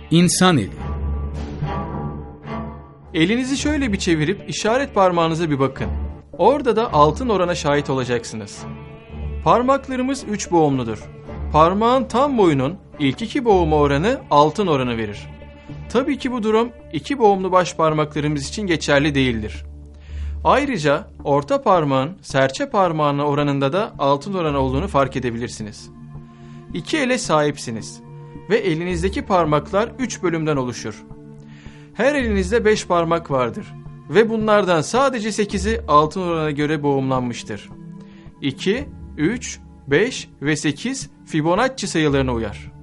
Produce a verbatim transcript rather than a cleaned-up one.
İnsan eli. Elinizi şöyle bir çevirip işaret parmağınıza bir bakın. Orada da altın orana şahit olacaksınız. Parmaklarımız üç boğumludur. Parmağın tam boyunun ilk iki boğumu oranı altın oranı verir. Tabii ki bu durum iki boğumlu baş parmaklarımız için geçerli değildir. Ayrıca orta parmağın serçe parmağına oranında da altın oranı olduğunu fark edebilirsiniz. İki ele sahipsiniz ve elinizdeki parmaklar üç bölümden oluşur. Her elinizde beş parmak vardır ve bunlardan sadece sekizi altın oranına göre boğumlanmıştır. iki, üç, beş ve sekiz Fibonacci sayılarına uyar.